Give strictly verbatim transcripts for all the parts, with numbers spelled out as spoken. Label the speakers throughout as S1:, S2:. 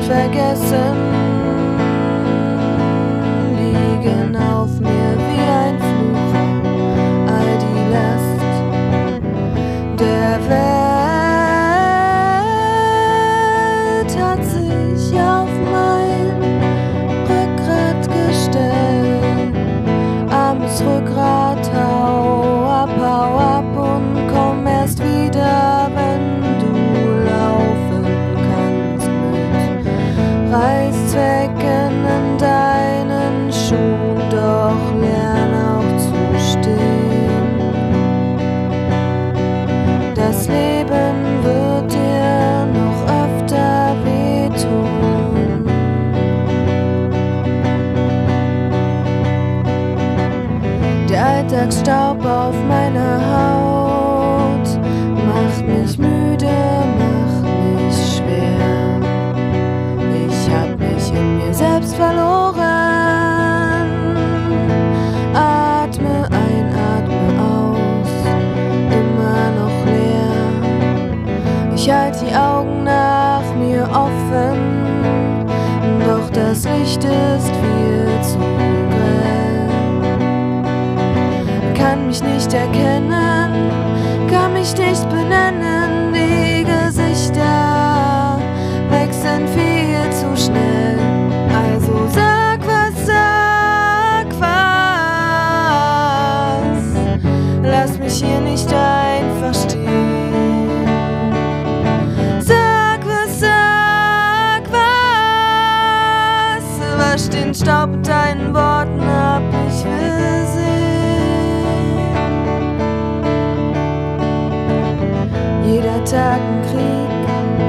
S1: vergessen, liegen auf mir wie ein Fluch all die Last der Welt hat sich auf mein Rückgrat gestellt. Armes Rückgrat, hau ab, hau ab und komm erst wieder, wenn du laufen kannst mit Reißzwecken in deinen Schuhen, doch lern auch zu stehen. Das Leben wird dir noch öfter wehtun. Der Alltagsstaub auf meiner Haut macht mich müde, macht mich schwer. Ich hab mich in mir selbst verloren. Atme ein, atme aus, immer noch leer. Ich halte die Augen nach mir offen, doch das Licht ist viel zu grell. Kann mich nicht erkennen, kann mich nicht benennen, die Gesichter wechseln viel zu schnell. Also sag was, sag was, lass mich hier nicht einfach stehen. Sag was, sag was, wasch den Staub mit deinen Worten ab, ich will sehen. Jeder Tag ein Krieg,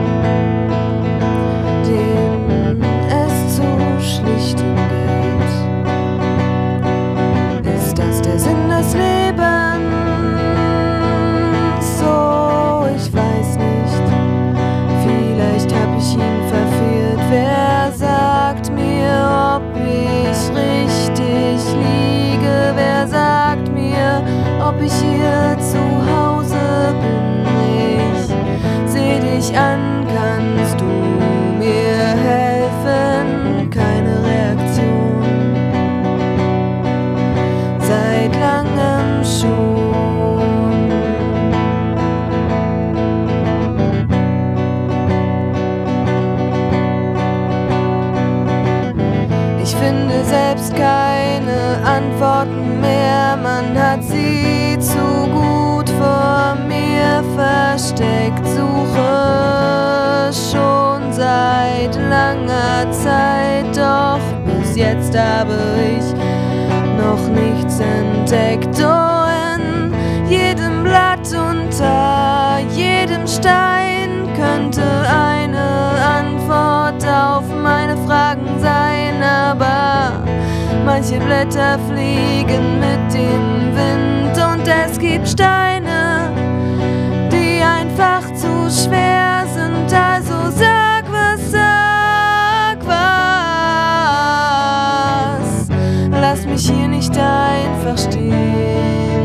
S1: dem es zu schlichten gilt. Ist das der Sinn des Lebens? So, ich weiß nicht. Vielleicht hab ich ihn verfehlt. Wer sagt mir, ob ich richtig liege? Wer sagt mir, ob ich hier zu Hause bin? Dich an, kannst du mir helfen? Keine Reaktion, seit langem schon. Ich finde selbst keine Antworten mehr, man hat sie zu gut vor mir versteckt. Suche schon seit langer Zeit, doch bis jetzt habe ich noch nichts entdeckt. Oh, in jedem Blatt, unter jedem Stein könnte eine Antwort auf meine Fragen sein, aber manche Blätter fliegen mit dem Wind und es gibt Steine, die einfach zu schwer sind. Also sag was, sag was, lass mich hier nicht einfach stehen.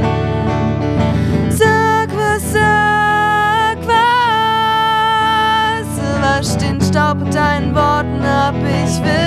S1: Sag was, sag was, wasch den Staub mit deinen Worten ab, ich will